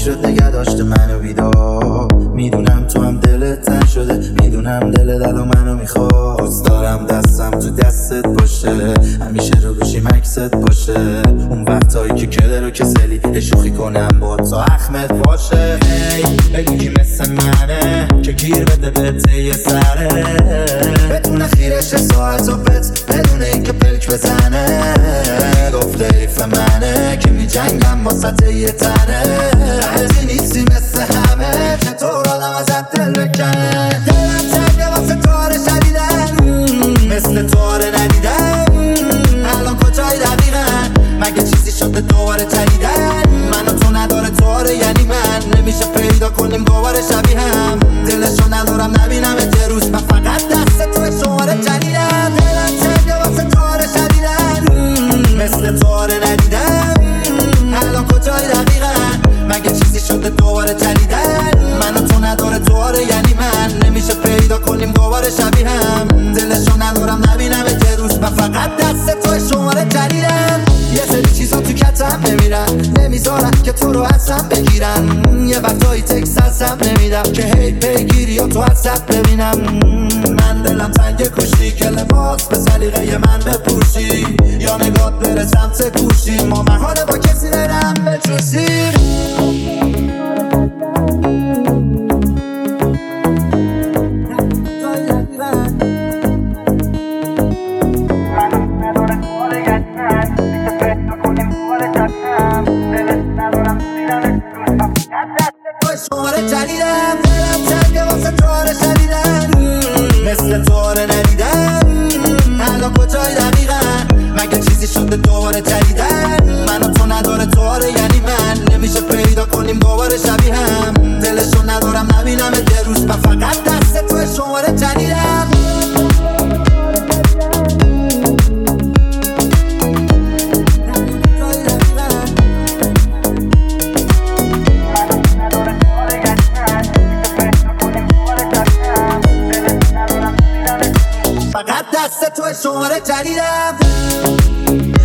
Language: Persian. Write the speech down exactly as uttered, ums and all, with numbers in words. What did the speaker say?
شد نگه داشته منو بیدار. میدونم تو هم دلت تنگ شده، میدونم دل دلو منو میخواد. دوست دارم دستم تو دستت باشه، همیشه رو گوشیم عکست باشه. اون وقتایی که کله رو کسلی شوخی کنم با تا اخمت باشه. هی بگو کی مثل منه که گیر بده بهت یه سره، بتونه خیرش ساعت و بت بدون اینکه پلک بزنه. گفته ایف منه که می جنگم با سطح یه تنه. حتی نیستی مثل همه چطور آدم ازت دل بکنه. دلم تنگه واسه تاره شدیدن، مثل تاره ندیدن. الان کجایی دقیقن؟ مگه چیزی شده دوباره تریدن؟ من و تو نداره تاره یعنی من نمیشه پیدا کنیم دوباره شبیه هم. دلشو ندارم نبینم یه روز، من فقط دست تو شماره جدیدم. دلم تنگه واسه تاره شدیدن، مثل تاره ندیدن. الان کجایی دقیقن؟ مگه چیزی شده دوباره جدیدن؟ من و تو نداره تاره یعنی من نمیشه پیدا کنیم دوباره شبیه هم. دلشو ندارم نبینم یه روز، من فقط دست تو شماره جدیدم. یه سری چیزا تو کتم نمیرن، نمیذارن که تو رو ازم بگیرن. یه وقتایی تکس ازم نمیدم که هی بگیری یا تو ازت ببینم. من دلم تنگ کشتی که لباس به سلیقه من بپوشی، یا نگات بره سمت گوشی. ما محاله با کسی نرم بجوشی. شماره جدیدم، دلم تنگه واسه تاره شدیدن، مثل تاره ندیدن. الان کجایی دقیقن؟ مگه چیزی شده دوباره جدیدن؟ من و تو نداره تاره یعنی من نمیشه پیدا کنیم دوباره شبیه هم. دلشو ندارم نبینم یه روز، من فقط دست تو شماره جدیدم. فقط دست تو شماره جدیدم.